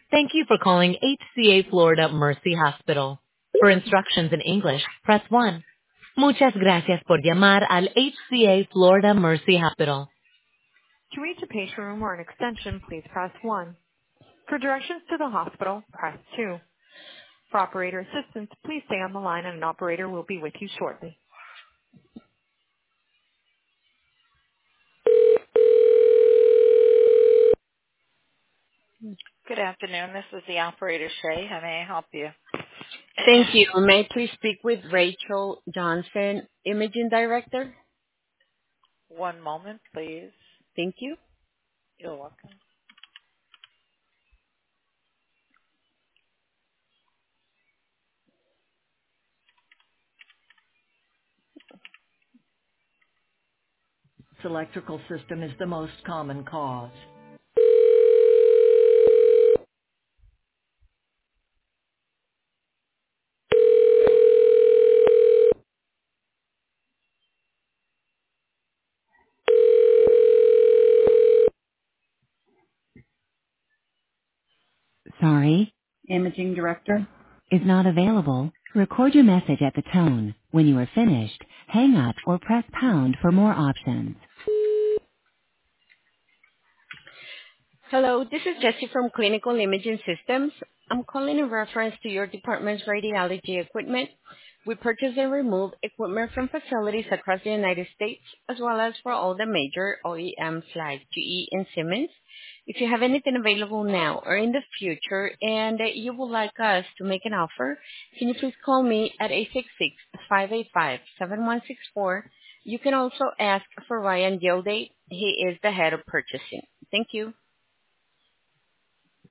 Thank you for calling HCA Florida Mercy Hospital. For instructions in English, press 1. Muchas gracias por llamar al HCA Florida Mercy Hospital. To reach a patient room or an extension, please press 1. For directions to the hospital, press 2. For operator assistance, please stay on the line and an operator will be with you shortly. Good afternoon. This is the operator, Shay. How may I help you? Thank you. May I please speak with Rachel Johnson, Imaging Director? One moment, please. Thank you. You're welcome. Electrical system is the most common cause. Sorry, Imaging Director. is not available. Record your message at the tone. When you are finished, hang up or press pound for more options. Hello, this is Jessie from Clinical Imaging Systems. I'm calling in reference to your department's radiology equipment. We purchase and remove equipment from facilities across the United States, as well as for all the major OEMs like GE and Siemens. If you have anything available now or in the future and you would like us to make an offer, can you please call me at 866-585-7164. You can also ask for Ryan Gilday. He is the head of purchasing. Thank you.